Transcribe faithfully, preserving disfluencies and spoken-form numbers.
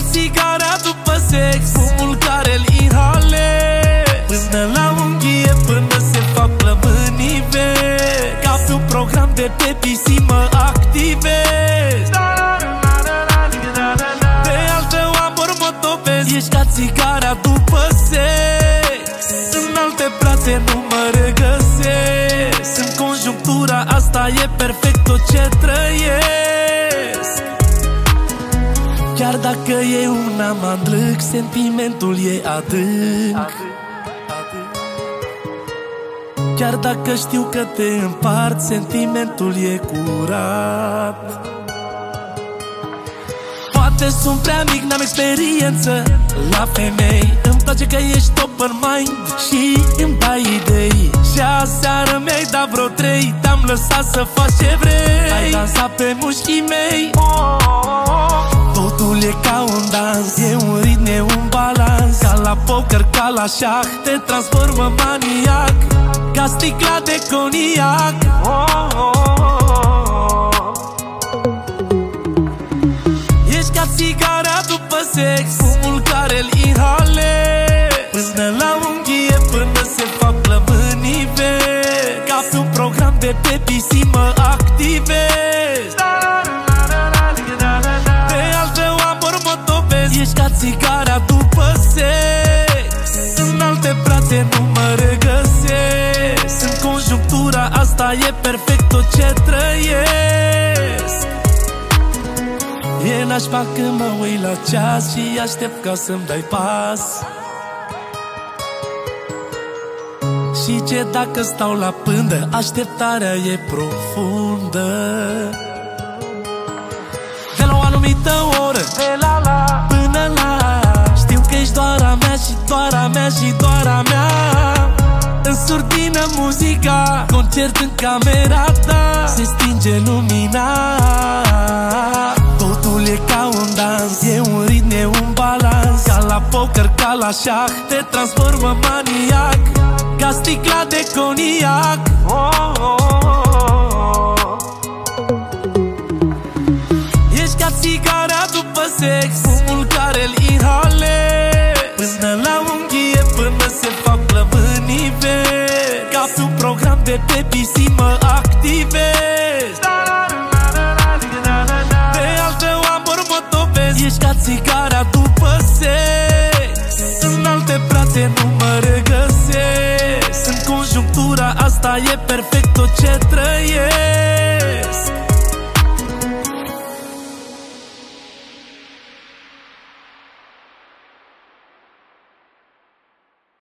țigara după sex, fumul care-l inhalez, până la unghie, până se fac plămânii vezi. Ca pe un program de pe P C mă activez. Pe altă amor mă topesc. Ești ca țigara după sex, în alte brațe nu mă regăsesc. În conjunctura asta e perfect tot ce trăiesc. Chiar dacă e un amandrâc, sentimentul e adânc. Chiar dacă știu că te împart, sentimentul e curat. Poate sunt prea mic, n-am experiență la femei. Îmi place că ești open mind și îmi dai idei. Și aseară mi-ai dat vreo trei, te-am lăsat să faci ce vrei. Ai dansat pe mușchii mei. Totul e ca un dans, e un ritm, e un balans. Ca la poker, ca la șah, te transformă maniac, ca sticla de coniac. Ești ca țigara după sex, fumul care-l inhalez, până la unghie, până se fac plămânii vezi. Ca pe un program de pe P C mă activez. Pe altă amor mă topesc. Ești ca țigara după sex, în alte brațe nu mă regăsesc. În conjunctura asta e perfect tot ce trăiesc. E nașpa când mă uit la ceas și aștept ca să-mi dai pas. Și ce dacă stau la pândă, așteptarea e profundă. De la o anumită oră, de la la până la, știu că ești doar a mea și doar a mea și doar a mea. În surdină muzica, concert în camera ta, se stinge lumina. Totul e ca un dans, e un ritm, e un balans. Ca la poker, ca la șah, te transformă maniac, ca sticla de coniac. Oh, oh, oh. Ești ca țigara după sex, fumul care-l inhalez, până la unghie, până se fac plămânii vezi. Ca pe un program de pe P C mă activez. Pe altă amor mă topesc. Ești ca țigara după sex, în alte brațe nu mă regăsesc. În conjunctura asta e perfect tot ce trăiesc.